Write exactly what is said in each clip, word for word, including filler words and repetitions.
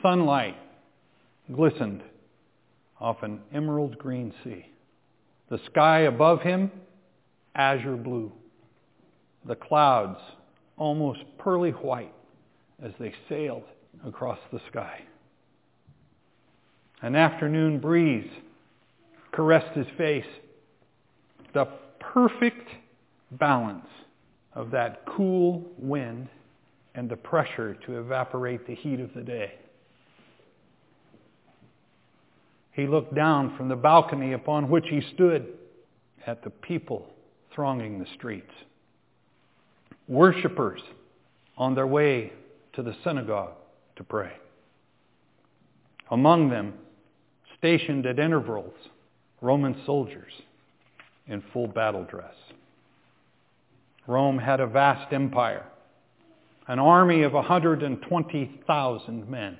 Sunlight glistened off an emerald green sea. The sky above him, azure blue. The clouds, almost pearly white as they sailed across the sky. An afternoon breeze caressed his face. The perfect balance of that cool wind and the pressure to evaporate the heat of the day. He looked down from the balcony upon which he stood at the people thronging the streets. Worshippers on their way to the synagogue to pray. Among them, stationed at intervals, Roman soldiers in full battle dress. Rome had a vast empire, an army of one hundred twenty thousand men.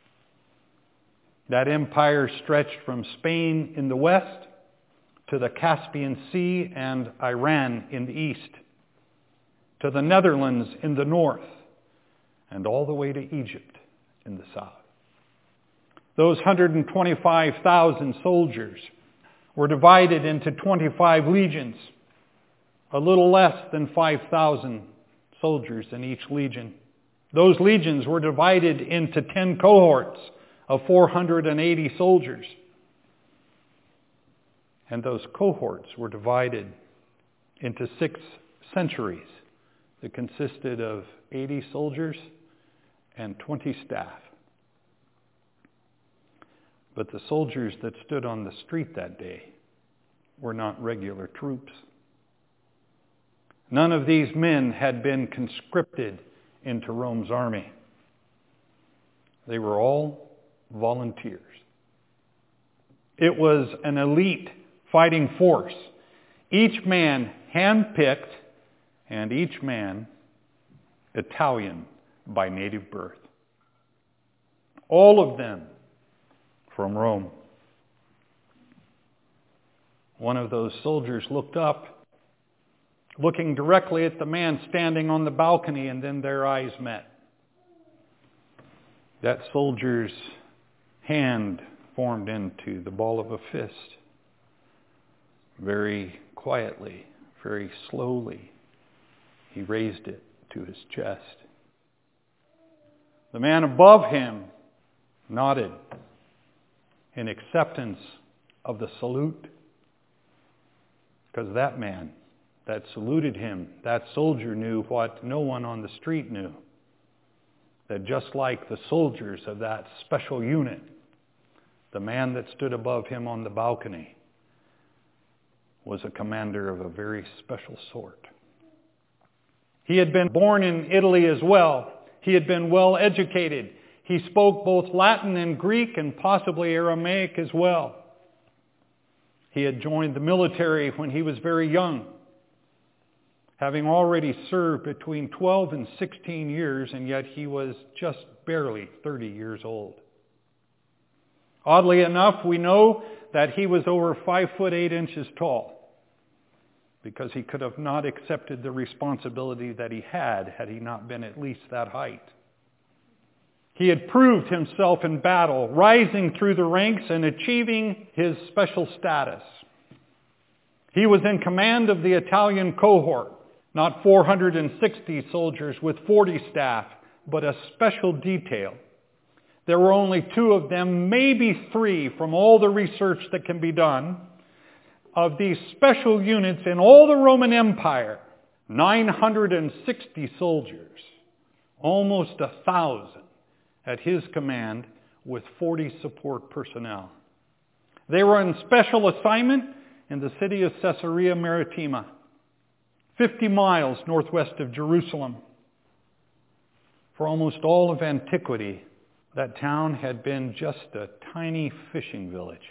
That empire stretched from Spain in the west to the Caspian Sea and Iran in the east, to the Netherlands in the north, and all the way to Egypt in the south. Those one hundred twenty-five thousand soldiers were divided into twenty-five legions, a little less than five thousand soldiers in each legion. Those legions were divided into ten cohorts of four hundred eighty soldiers. And those cohorts were divided into six centuries that consisted of eighty soldiers and twenty staff. But the soldiers that stood on the street that day were not regular troops. None of these men had been conscripted into Rome's army. They were all volunteers. It was an elite fighting force, each man handpicked and each man Italian by native birth. All of them from Rome. One of those soldiers looked up, looking directly at the man standing on the balcony, and then their eyes met. That soldier's hand formed into the ball of a fist. Very quietly, very slowly, he raised it to his chest. The man above him nodded in acceptance of the salute, because that man that saluted him, that soldier, knew what no one on the street knew. That just like the soldiers of that special unit, the man that stood above him on the balcony was a commander of a very special sort. He had been born in Italy as well. He had been well educated. He spoke both Latin and Greek and possibly Aramaic as well. He had joined the military when he was very young, having already served between twelve and sixteen years, and yet he was just barely thirty years old. Oddly enough, we know that he was over five foot eight inches tall, because he could have not accepted the responsibility that he had had he not been at least that height. He had proved himself in battle, rising through the ranks and achieving his special status. He was in command of the Italian cohort, not four hundred sixty soldiers with forty staff, but a special detail. There were only two of them, maybe three, from all the research that can be done, of these special units in all the Roman Empire. nine hundred sixty soldiers, almost a thousand at his command, with forty support personnel. They were on special assignment in the city of Caesarea Maritima, fifty miles northwest of Jerusalem. For almost all of antiquity, that town had been just a tiny fishing village,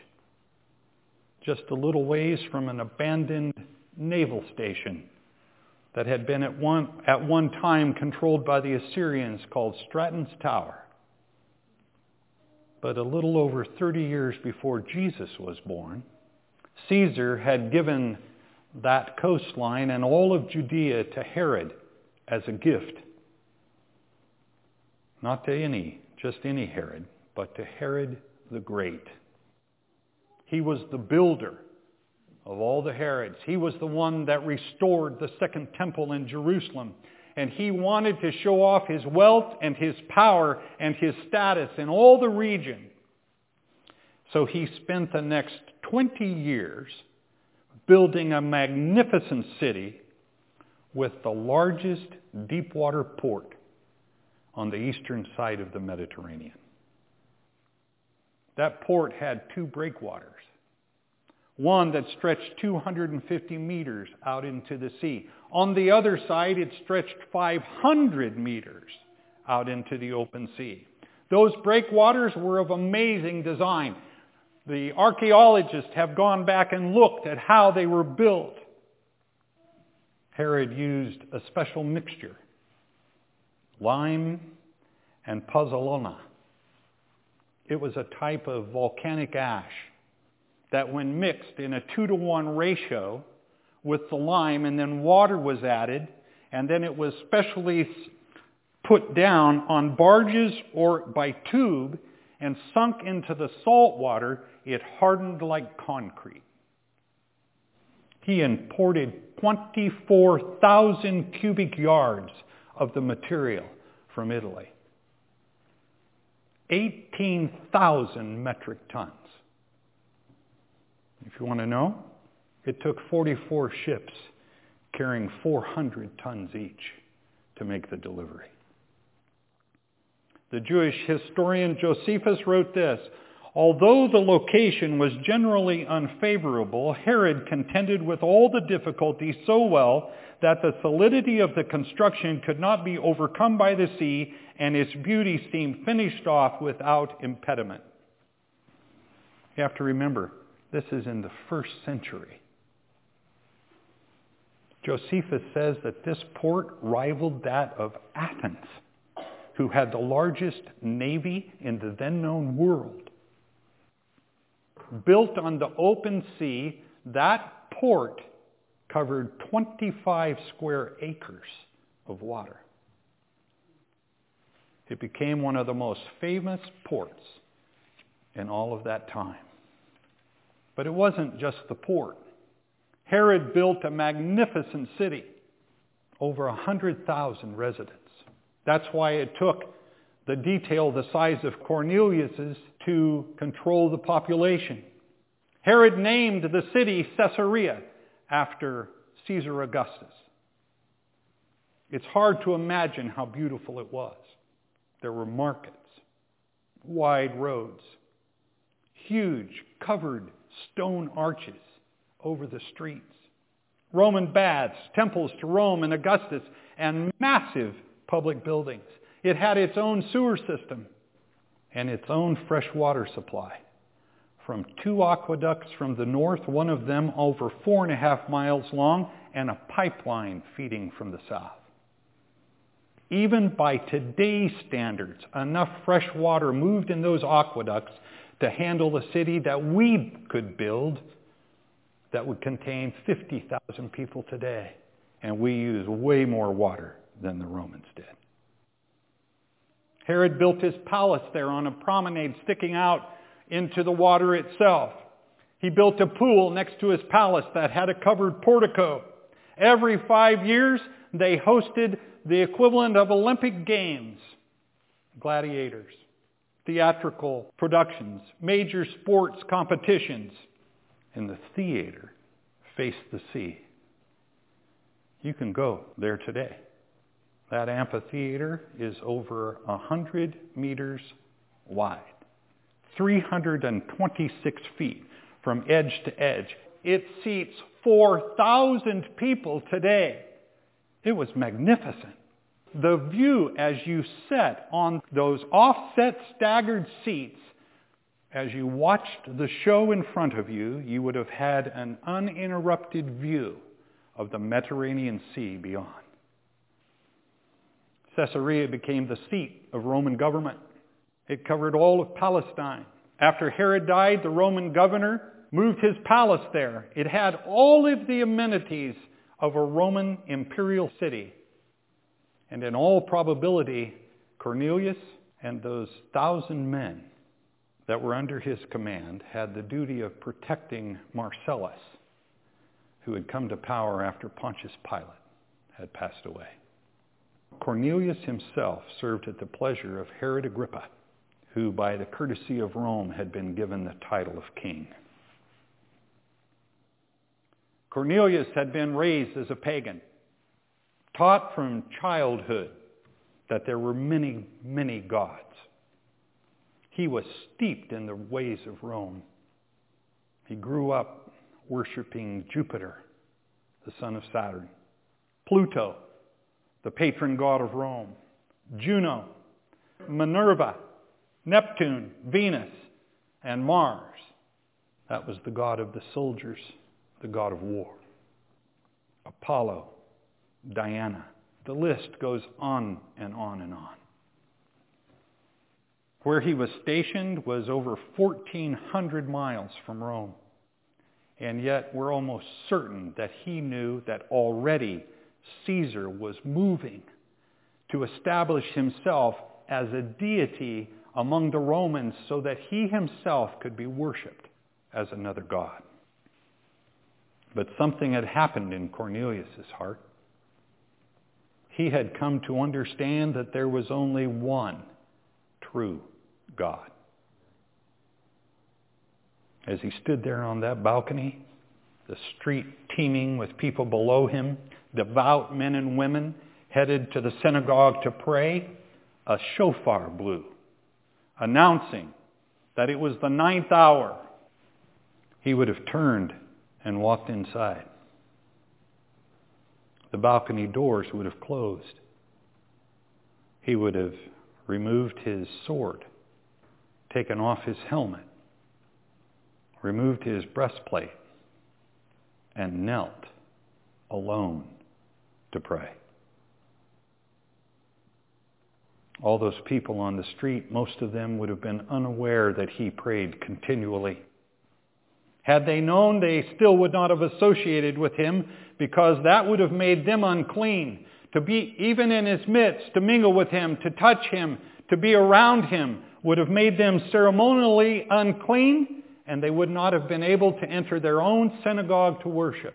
just a little ways from an abandoned naval station that had been at one, at one time controlled by the Assyrians, called Stratton's Tower. But a little over thirty years before Jesus was born, Caesar had given that coastline and all of Judea to Herod as a gift. Not to any, just any Herod, but to Herod the Great. He was the builder of all the Herods. He was the one that restored the second temple in Jerusalem. And he wanted to show off his wealth and his power and his status in all the region. So he spent the next twenty years building a magnificent city with the largest deep water port on the eastern side of the Mediterranean. That port had two breakwaters. One that stretched two hundred fifty meters out into the sea. On the other side, it stretched five hundred meters out into the open sea. Those breakwaters were of amazing design. The archaeologists have gone back and looked at how they were built. Herod used a special mixture, lime and pozzolana. It was a type of volcanic ash that when mixed in a two to one ratio with the lime, and then water was added, and then it was specially put down on barges or by tube and sunk into the salt water, it hardened like concrete. He imported twenty-four thousand cubic yards of the material from Italy. eighteen thousand metric tons. If you want to know, it took forty-four ships carrying four hundred tons each to make the delivery. The Jewish historian Josephus wrote this: although the location was generally unfavorable, Herod contended with all the difficulties so well that the solidity of the construction could not be overcome by the sea, and its beauty seemed finished off without impediment. You have to remember, this is in the first century. Josephus says that this port rivaled that of Athens, who had the largest navy in the then-known world. Built on the open sea, that port covered twenty-five square acres of water. It became one of the most famous ports in all of that time. But it wasn't just the port. Herod built a magnificent city, over one hundred thousand residents. That's why it took the detail the size of Cornelius's to control the population. Herod named the city Caesarea after Caesar Augustus. It's hard to imagine how beautiful it was. There were markets, wide roads, huge covered stone arches over the streets, Roman baths, temples to Rome and Augustus, and massive public buildings. It had its own sewer system and its own fresh water supply. From two aqueducts from the north, one of them over four and a half miles long, and a pipeline feeding from the south. Even by today's standards, enough fresh water moved in those aqueducts to handle a city that we could build that would contain fifty thousand people today. And we use way more water than the Romans did. Herod built his palace there on a promenade sticking out into the water itself. He built a pool next to his palace that had a covered portico. Every five years, they hosted the equivalent of Olympic Games, gladiators, theatrical productions, major sports competitions, and the theater faced the sea. You can go there today. That amphitheater is over one hundred meters wide, three hundred twenty-six feet from edge to edge. It seats four thousand people today. It was magnificent. The view as you sat on those offset staggered seats, as you watched the show in front of you, you would have had an uninterrupted view of the Mediterranean Sea beyond. Caesarea became the seat of Roman government. It covered all of Palestine. After Herod died, the Roman governor moved his palace there. It had all of the amenities of a Roman imperial city. And in all probability, Cornelius and those thousand men that were under his command had the duty of protecting Marcellus, who had come to power after Pontius Pilate had passed away. Cornelius himself served at the pleasure of Herod Agrippa, who by the courtesy of Rome had been given the title of king. Cornelius had been raised as a pagan, taught from childhood that there were many, many gods. He was steeped in the ways of Rome. He grew up worshiping Jupiter, the son of Saturn, Pluto, the patron god of Rome, Juno, Minerva, Neptune, Venus, and Mars. That was the god of the soldiers, the god of war. Apollo, Diana. The list goes on and on and on. Where he was stationed was over fourteen hundred miles from Rome. And yet we're almost certain that he knew that already Caesar was moving to establish himself as a deity among the Romans so that he himself could be worshipped as another god. But something had happened in Cornelius' heart. He had come to understand that there was only one true God. As he stood there on that balcony, the street teeming with people below him, devout men and women headed to the synagogue to pray, a shofar blew, announcing that it was the ninth hour. He would have turned and walked inside. The balcony doors would have closed. He would have removed his sword, taken off his helmet, removed his breastplate, and knelt alone to pray. All those people on the street, most of them would have been unaware that he prayed continually. Had they known, they still would not have associated with him, because that would have made them unclean. To be even in his midst, to mingle with him, to touch him, to be around him, would have made them ceremonially unclean, and they would not have been able to enter their own synagogue to worship.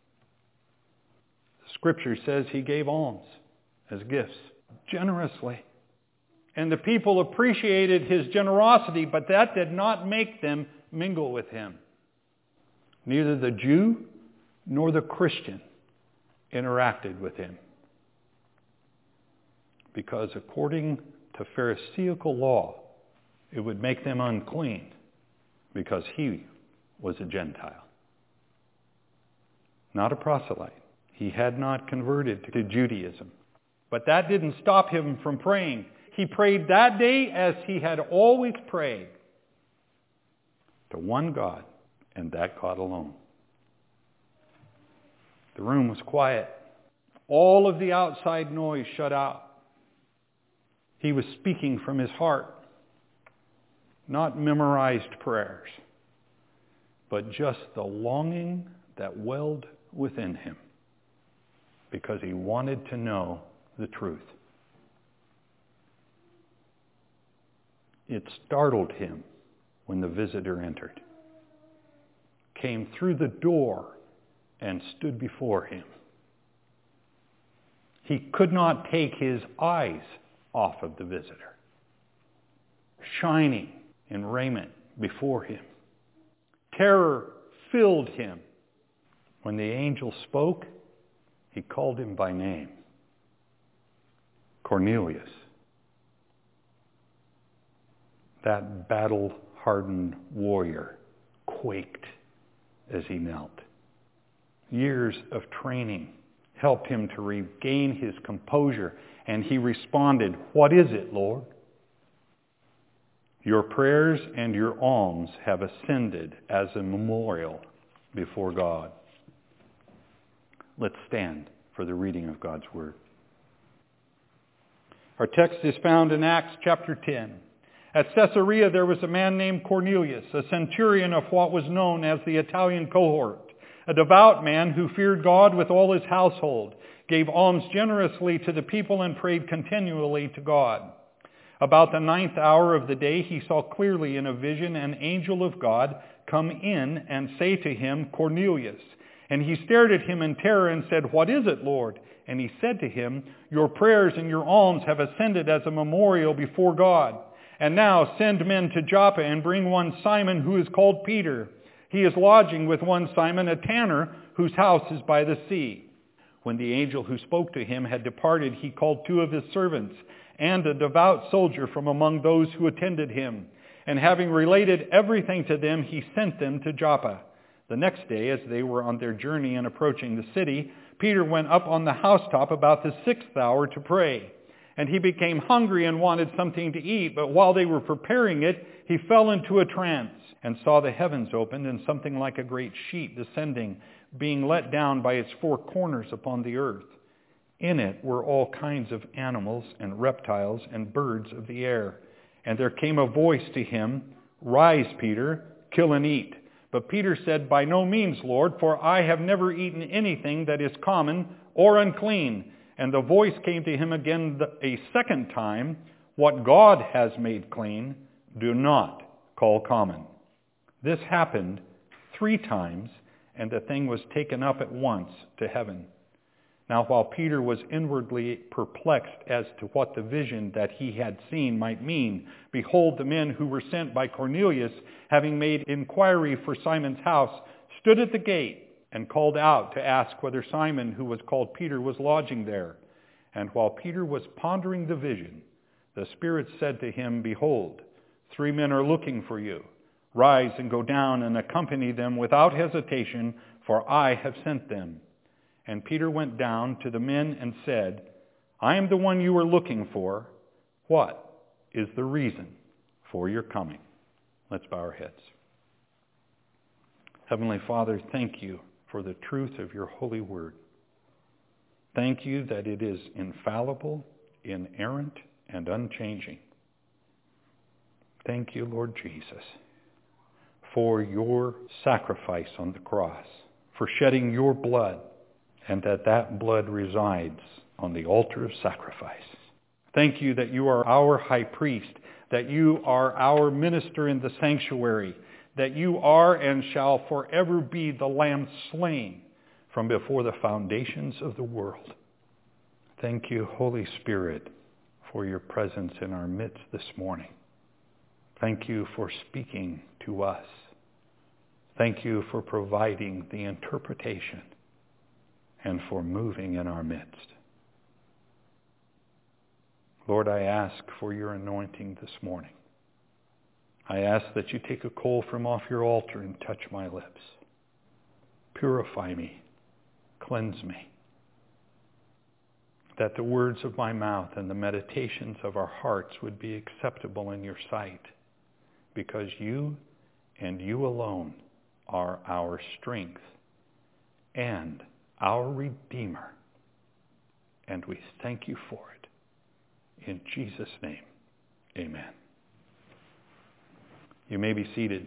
The Scripture says he gave alms as gifts, generously. And the people appreciated his generosity, but that did not make them mingle with him. Neither the Jew nor the Christian interacted with him. Because according to Pharisaical law, it would make them unclean because he was a Gentile. Not a proselyte. He had not converted to Judaism. But that didn't stop him from praying. He prayed that day as he had always prayed, to one God, and that God alone. The room was quiet. All of the outside noise shut out. He was speaking from his heart, not memorized prayers, but just the longing that welled within him because he wanted to know the truth. It startled him when the visitor entered, came through the door, and stood before him. He could not take his eyes off of the visitor, shining in raiment before him. Terror filled him. When the angel spoke, he called him by name. Cornelius. That battle-hardened warrior quaked as he knelt. Years of training helped him to regain his composure, and he responded, "What is it, Lord?" "Your prayers and your alms have ascended as a memorial before God." Let's stand for the reading of God's Word. Our text is found in Acts chapter ten. At Caesarea there was a man named Cornelius, a centurion of what was known as the Italian cohort, a devout man who feared God with all his household, gave alms generously to the people, and prayed continually to God. About the ninth hour of the day he saw clearly in a vision an angel of God come in and say to him, Cornelius. And he stared at him in terror and said, What is it, Lord? And he said to him, Your prayers and your alms have ascended as a memorial before God. And now send men to Joppa and bring one Simon who is called Peter. He is lodging with one Simon, a tanner, whose house is by the sea. When the angel who spoke to him had departed, he called two of his servants and a devout soldier from among those who attended him. And having related everything to them, he sent them to Joppa. The next day, as they were on their journey and approaching the city, Peter went up on the housetop about the sixth hour to pray. And he became hungry and wanted something to eat, but while they were preparing it, he fell into a trance and saw the heavens opened and something like a great sheet descending, being let down by its four corners upon the earth. In it were all kinds of animals and reptiles and birds of the air. And there came a voice to him, Rise, Peter, kill and eat. But Peter said, By no means, Lord, for I have never eaten anything that is common or unclean. And the voice came to him again a second time, What God has made clean, do not call common. This happened three times, and the thing was taken up at once to heaven. Now while Peter was inwardly perplexed as to what the vision that he had seen might mean, behold, the men who were sent by Cornelius, having made inquiry for Simon's house, stood at the gate and called out to ask whether Simon, who was called Peter, was lodging there. And while Peter was pondering the vision, the Spirit said to him, Behold, three men are looking for you. Rise and go down and accompany them without hesitation, for I have sent them. And Peter went down to the men and said, I am the one you are looking for. What is the reason for your coming? Let's bow our heads. Heavenly Father, thank you for the truth of your holy word. Thank you that it is infallible, inerrant, and unchanging. Thank you, Lord Jesus, for your sacrifice on the cross, for shedding your blood, and that that blood resides on the altar of sacrifice. Thank you that you are our high priest, that you are our minister in the sanctuary, that you are and shall forever be the Lamb slain from before the foundations of the world. Thank you, Holy Spirit, for your presence in our midst this morning. Thank you for speaking to us. Thank you for providing the interpretation and for moving in our midst. Lord, I ask for your anointing this morning. I ask that you take a coal from off your altar and touch my lips. Purify me. Cleanse me. That the words of my mouth and the meditations of our hearts would be acceptable in your sight, because you and you alone are our strength and our Redeemer. And we thank you for it. In Jesus' name, amen. You may be seated.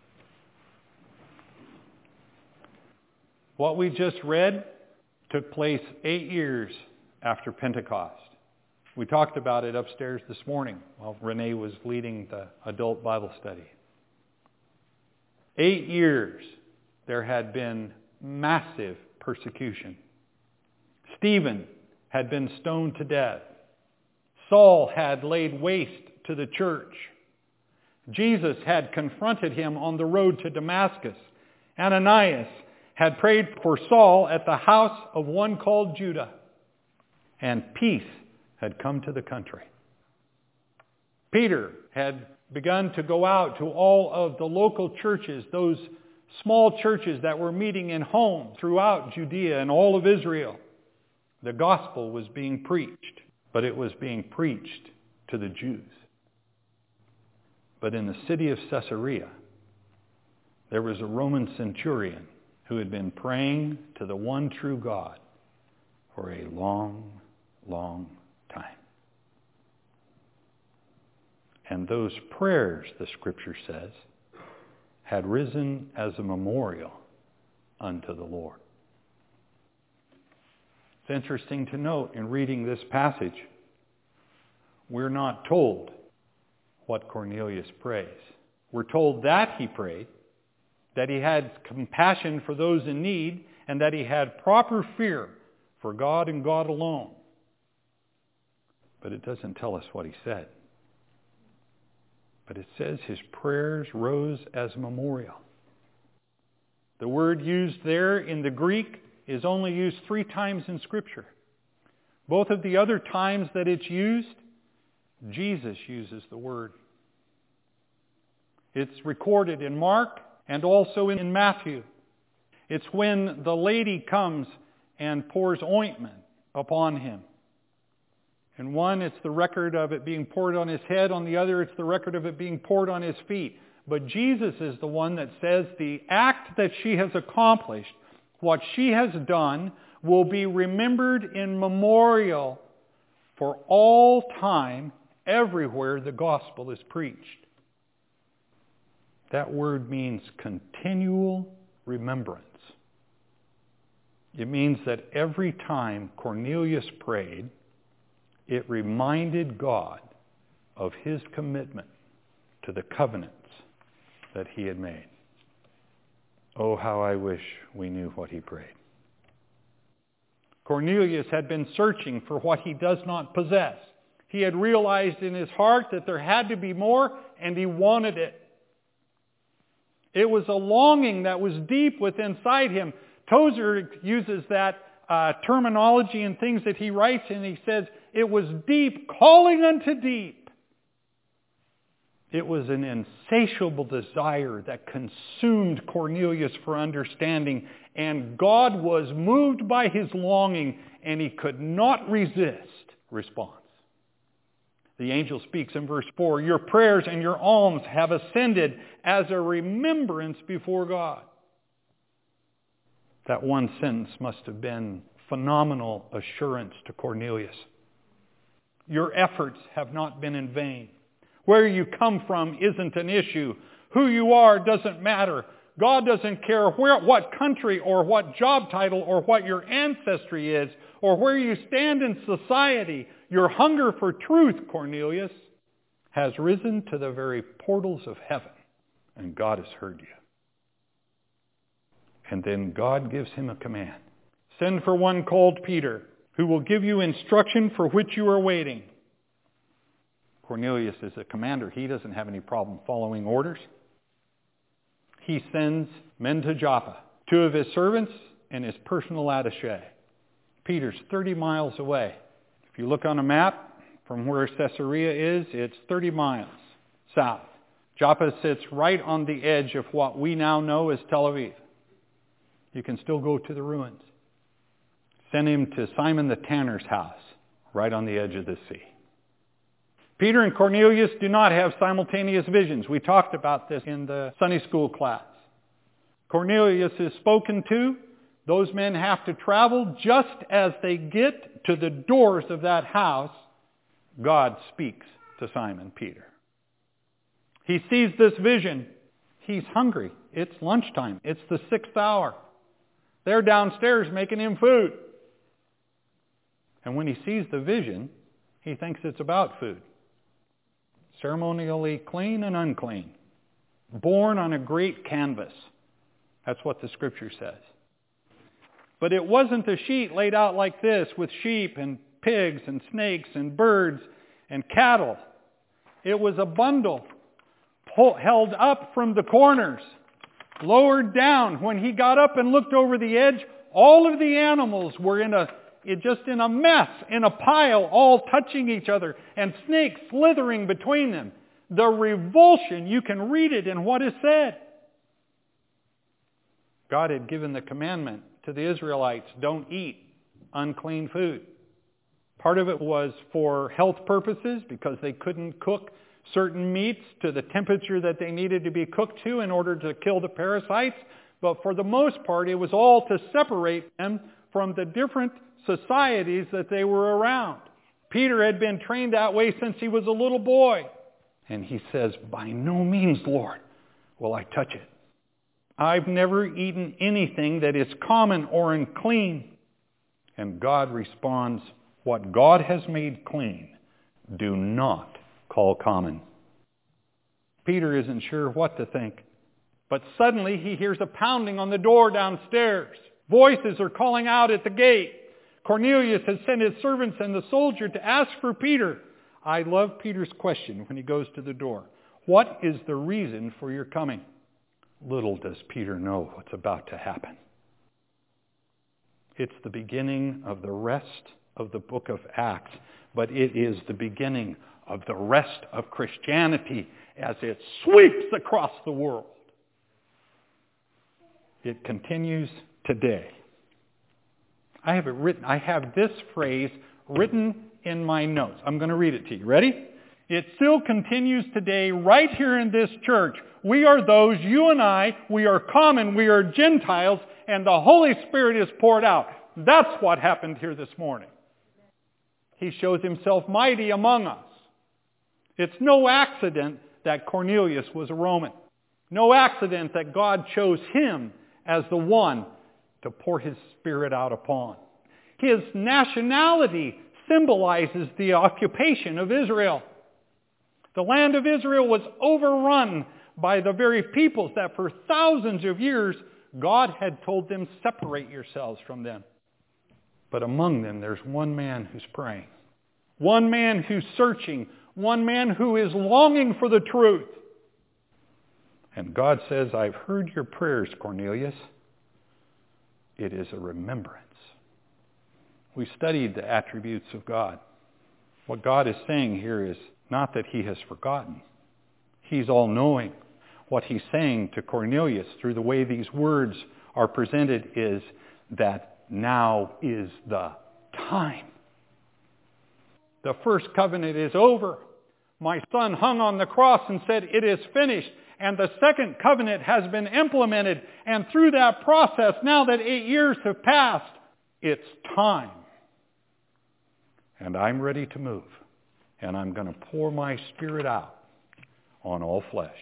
What we just read took place eight years after Pentecost. We talked about it upstairs this morning while Renee was leading the adult Bible study. Eight years there had been massive persecution. Stephen had been stoned to death. Saul had laid waste to the church. Jesus had confronted him on the road to Damascus. Ananias had prayed for Saul at the house of one called Judah. And peace had come to the country. Peter had begun to go out to all of the local churches, those small churches that were meeting in homes throughout Judea and all of Israel. The gospel was being preached, but it was being preached to the Jews. But in the city of Caesarea, there was a Roman centurion who had been praying to the one true God for a long, long time. And those prayers, the Scripture says, had risen as a memorial unto the Lord. It's interesting to note in reading this passage, we're not told what Cornelius prays. We're told that he prayed, that he had compassion for those in need, and that he had proper fear for God and God alone. But it doesn't tell us what he said. But it says his prayers rose as a memorial. The word used there in the Greek is only used three times in Scripture. Both of the other times that it's used, Jesus uses the word. It's recorded in Mark and also in Matthew. It's when the lady comes and pours ointment upon him. In one, it's the record of it being poured on his head. On the other, it's the record of it being poured on his feet. But Jesus is the one that says the act that she has accomplished, what she has done, will be remembered in memorial for all time, everywhere the gospel is preached. That word means continual remembrance. It means that every time Cornelius prayed, it reminded God of his commitment to the covenants that he had made. Oh, how I wish we knew what he prayed. Cornelius had been searching for what he does not possess. He had realized in his heart that there had to be more, and he wanted it. It was a longing that was deep within inside him. Tozer uses that uh, terminology in things that he writes, and he says, it was deep, calling unto deep. It was an insatiable desire that consumed Cornelius for understanding, and God was moved by his longing, and he could not resist response. The angel speaks in verse four, your prayers and your alms have ascended as a remembrance before God. That one sentence must have been phenomenal assurance to Cornelius. Your efforts have not been in vain. Where you come from isn't an issue. Who you are doesn't matter. God doesn't care where, what country or what job title or what your ancestry is or where you stand in society. Your hunger for truth, Cornelius, has risen to the very portals of heaven, and God has heard you. And then God gives him a command. Send for one called Peter, who will give you instruction for which you are waiting. Cornelius is a commander. He doesn't have any problem following orders. He sends men to Joppa, two of his servants and his personal attaché. Peter's thirty miles away. If you look on a map from where Caesarea is, it's thirty miles south. Joppa sits right on the edge of what we now know as Tel Aviv. You can still go to the ruins. Send him to Simon the tanner's house, right on the edge of the sea. Peter and Cornelius do not have simultaneous visions. We talked about this in the Sunday school class. Cornelius is spoken to. Those men have to travel. Just as they get to the doors of that house, God speaks to Simon Peter. He sees this vision. He's hungry. It's lunchtime. It's the sixth hour. They're downstairs making him food. And when he sees the vision, he thinks it's about food. Ceremonially clean and unclean. Born on a great canvas. That's what the Scripture says. But it wasn't a sheet laid out like this with sheep and pigs and snakes and birds and cattle. It was a bundle pulled, held up from the corners, lowered down. When he got up and looked over the edge, all of the animals were in a It just in a mess, in a pile, all touching each other, and snakes slithering between them. The revulsion, you can read it in what is said. God had given the commandment to the Israelites, don't eat unclean food. Part of it was for health purposes, because they couldn't cook certain meats to the temperature that they needed to be cooked to in order to kill the parasites. But for the most part, it was all to separate them from the different societies that they were around. Peter had been trained that way since he was a little boy. And he says, by no means, Lord, will I touch it. I've never eaten anything that is common or unclean. And God responds, what God has made clean, do not call common. Peter isn't sure what to think. But suddenly he hears a pounding on the door downstairs. Voices are calling out at the gate. Cornelius has sent his servants and the soldier to ask for Peter. I love Peter's question when he goes to the door. What is the reason for your coming? Little does Peter know what's about to happen. It's the beginning of the rest of the book of Acts, but it is the beginning of the rest of Christianity as it sweeps across the world. It continues today. I have it written. I have this phrase written in my notes. I'm going to read it to you. Ready? It still continues today right here in this church. We are those, you and I, we are common, we are Gentiles, and the Holy Spirit is poured out. That's what happened here this morning. He shows himself mighty among us. It's no accident that Cornelius was a Roman. No accident that God chose him as the one to pour his Spirit out upon. His nationality symbolizes the occupation of Israel. The land of Israel was overrun by the very peoples that for thousands of years God had told them, separate yourselves from them. But among them there's one man who's praying. One man who's searching. One man who is longing for the truth. And God says, I've heard your prayers, Cornelius. It is a remembrance. We studied the attributes of God. What God is saying here is not that he has forgotten. He's all-knowing. What he's saying to Cornelius through the way these words are presented is that now is the time. The first covenant is over. My son hung on the cross and said, it is finished. And the second covenant has been implemented. And through that process, now that eight years have passed, it's time. And I'm ready to move. And I'm going to pour my Spirit out on all flesh.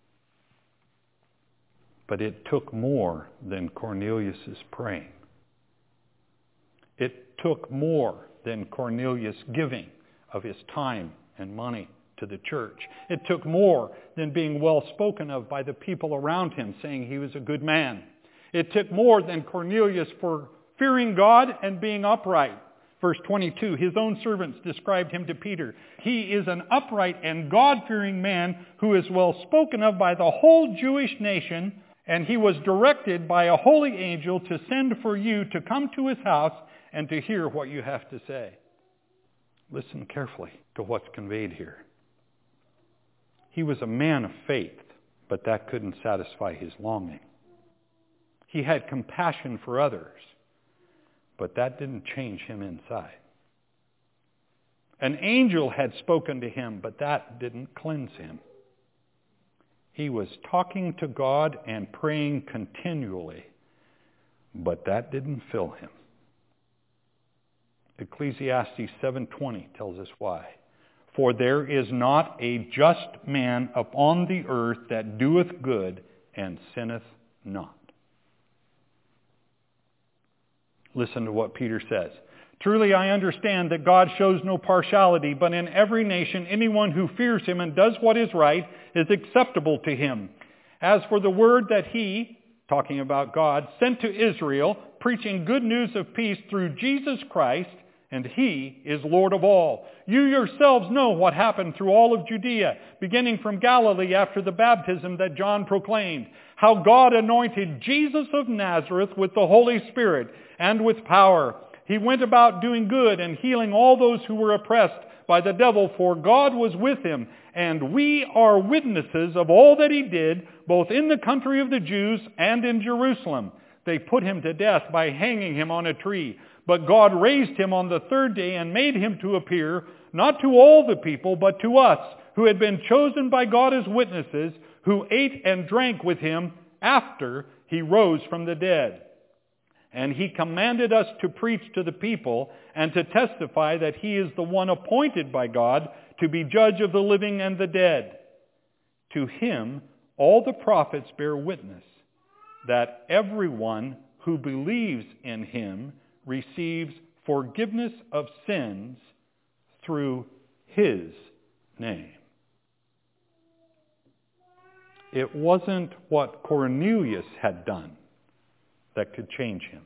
But it took more than Cornelius' praying. It took more than Cornelius giving of his time and money to the church. It took more than being well spoken of by the people around him, saying he was a good man. It took more than Cornelius for fearing God and being upright. Verse twenty-two, his own servants described him to Peter. He is an upright and God-fearing man who is well spoken of by the whole Jewish nation, and he was directed by a holy angel to send for you to come to his house and to hear what you have to say. Listen carefully to what's conveyed here. He was a man of faith, but that couldn't satisfy his longing. He had compassion for others, but that didn't change him inside. An angel had spoken to him, but that didn't cleanse him. He was talking to God and praying continually, but that didn't fill him. Ecclesiastes seven twenty tells us why. For there is not a just man upon the earth that doeth good and sinneth not. Listen to what Peter says. Truly I understand that God shows no partiality, but in every nation anyone who fears him and does what is right is acceptable to him. As for the word that he, talking about God, sent to Israel, preaching good news of peace through Jesus Christ, and he is Lord of all. You yourselves know what happened through all of Judea, beginning from Galilee after the baptism that John proclaimed, how God anointed Jesus of Nazareth with the Holy Spirit and with power. He went about doing good and healing all those who were oppressed by the devil, for God was with him. And we are witnesses of all that he did, both in the country of the Jews and in Jerusalem. They put him to death by hanging him on a tree. But God raised him on the third day and made him to appear, not to all the people, but to us, who had been chosen by God as witnesses, who ate and drank with him after he rose from the dead. And he commanded us to preach to the people and to testify that he is the one appointed by God to be judge of the living and the dead. To him all the prophets bear witness that everyone who believes in him receives forgiveness of sins through his name. It wasn't what Cornelius had done that could change him.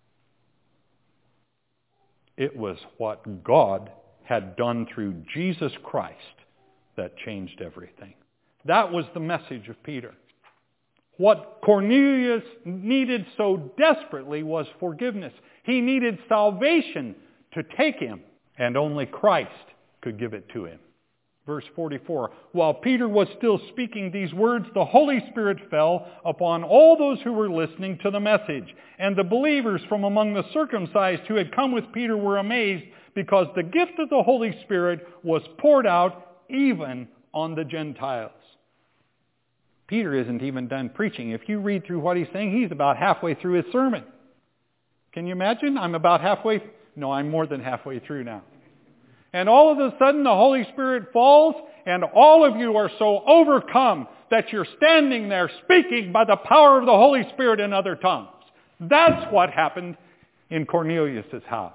It was what God had done through Jesus Christ that changed everything. That was the message of Peter. What Cornelius needed so desperately was forgiveness. He needed salvation to take him, and only Christ could give it to him. Verse forty-four, while Peter was still speaking these words, the Holy Spirit fell upon all those who were listening to the message. And the believers from among the circumcised who had come with Peter were amazed because the gift of the Holy Spirit was poured out even on the Gentiles. Peter isn't even done preaching. If you read through what he's saying, he's about halfway through his sermon. Can you imagine? I'm about halfway. No, I'm more than halfway through now. And all of a sudden the Holy Spirit falls and all of you are so overcome that you're standing there speaking by the power of the Holy Spirit in other tongues. That's what happened in Cornelius' house.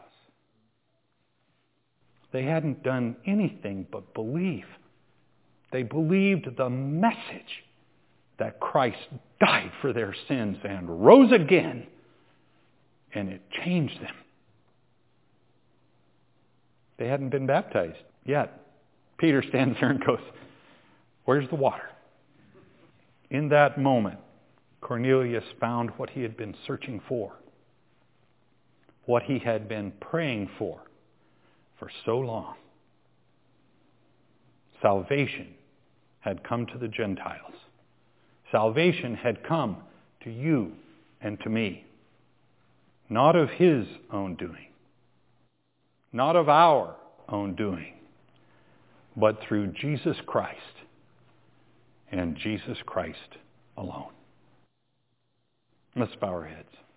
They hadn't done anything but believe. They believed the message that Christ died for their sins and rose again, and it changed them. They hadn't been baptized yet. Peter stands there and goes, "Where's the water?" In that moment, Cornelius found what he had been searching for, what he had been praying for for so long. Salvation had come to the Gentiles. Salvation had come to you and to me, not of his own doing, not of our own doing, but through Jesus Christ and Jesus Christ alone. Let's bow our heads.